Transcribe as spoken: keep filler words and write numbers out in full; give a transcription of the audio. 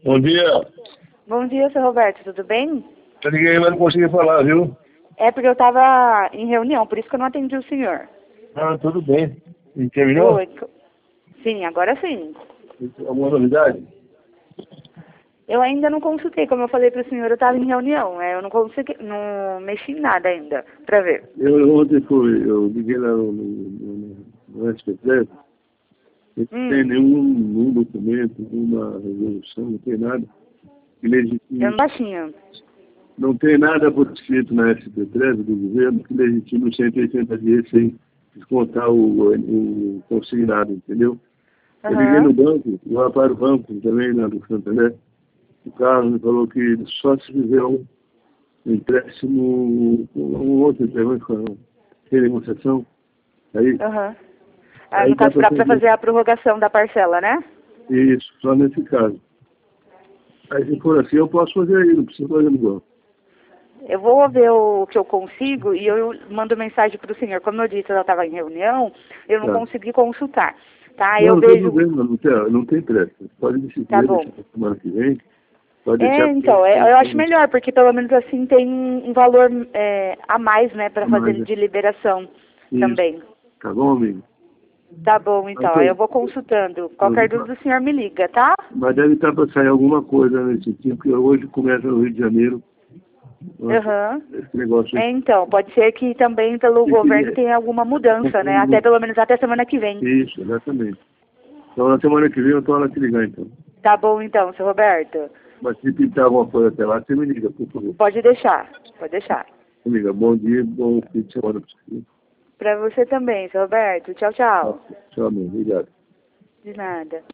Bom dia. Bom dia, seu Roberto, tudo bem? Eu liguei, mas não consegui falar, viu? É porque eu estava em reunião, por isso que eu não atendi o senhor. Ah, tudo bem. E terminou? Oi. Sim, agora sim. Alguma novidade? Eu ainda não consultei, como eu falei para o senhor, eu estava em reunião. É, eu não consegui, não mexi em nada ainda, para ver. Eu ontem fui, eu liguei lá no, no, no S P três, não Hum, tem nenhum, nenhum documento, nenhuma resolução, não tem nada que legitime. eu não baixinho. Não tem nada por escrito na S P três do governo que legitime os cento e oitenta dias sem descontar o, o consignado, entendeu? Eu liguei Aham. no banco, lá para o banco também, lá do Santander. O Carlos me falou que só se fizer um empréstimo, um outro empréstimo, sem negociação, aí, Aham. Ah, aí no dá caso, para dá para fazer fazer a prorrogação da parcela, né? isso, só nesse caso. Aí se for assim, eu posso fazer aí, não preciso fazer no banco. Eu vou ver o que eu consigo e eu mando mensagem para o senhor. Como eu disse, eu estava em reunião, eu não Tá. consegui consultar. Tá, Não, eu não tem vejo. problema, não tem, não tem pressa. Pode decidir, Tá deixar bom. para semana que vem, pode É, deixar então, é, eu acho melhor, porque pelo menos assim tem um valor é, a mais, né, para para fazer mais, né? de liberação Isso, também. tá bom, amigo? Tá bom, Mas, então, aí eu eu- vou consultando. eu- Qualquer dúvida o senhor me liga, tá? mas deve estar para sair alguma coisa nesse tipo, porque hoje começa no Rio de Janeiro. Nossa, Aham. esse negócio É, então, pode ser que também pelo tem governo que tenha alguma mudança, né? Até acompanhar. pelo menos até semana que vem. Isso, exatamente. Então, na semana que vem eu estou lá te ligar, então. Tá bom, então, seu Roberto. Mas se pintar alguma coisa até lá, você me liga, por favor. Pode deixar, pode deixar. Amiga, bom dia, bom fim de semana para você. Pra você também, seu Roberto. Tchau, tchau. Tchau, amigo. Obrigado. De nada.